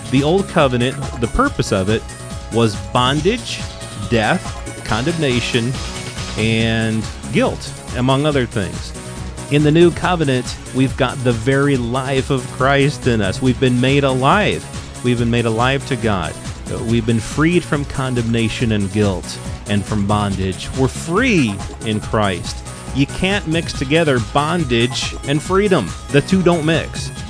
The Old Covenant, the purpose of it was bondage, death, condemnation, and guilt, among other things. In the New Covenant, we've got the very life of Christ in us. We've been made alive. We've been made alive to God. We've been freed from condemnation and guilt and from bondage. We're free in Christ. You can't mix together bondage and freedom. The two don't mix.